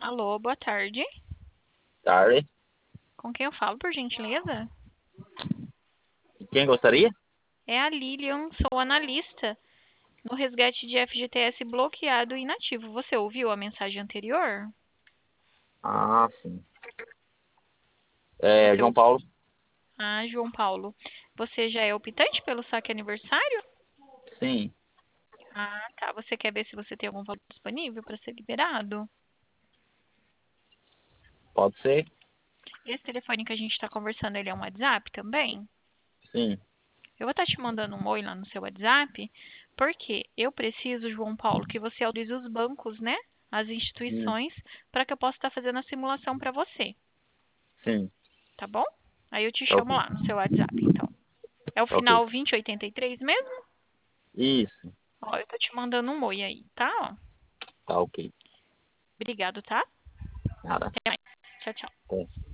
Alô, boa tarde. Tarde. Com quem eu falo, por gentileza? Quem gostaria? É a Lilian, sou analista no resgate de FGTS bloqueado e inativo. Você ouviu a mensagem anterior? Ah, sim. É, Você João ouviu? Paulo? Ah, João Paulo. Você já é optante pelo saque aniversário? Sim, Ah, tá. Você quer ver se você tem algum valor disponível para ser liberado? pode ser? Esse telefone que a gente está conversando, ele é um WhatsApp também? Sim. Eu vou estar te mandando um oi lá no seu WhatsApp, porque eu preciso, João Paulo, que você autorize os bancos, né? As Hum, instituições, para que eu possa estar fazendo a simulação para você, sim, tá bom? Aí eu te tá ok. chamo lá no seu WhatsApp, então. É o Tá ok. final 2083 mesmo? Isso, Ó, eu tô te mandando um oi aí, tá? Ó, tá ok. obrigado, tá? Nada. Até mais. Tchau, tchau. Até.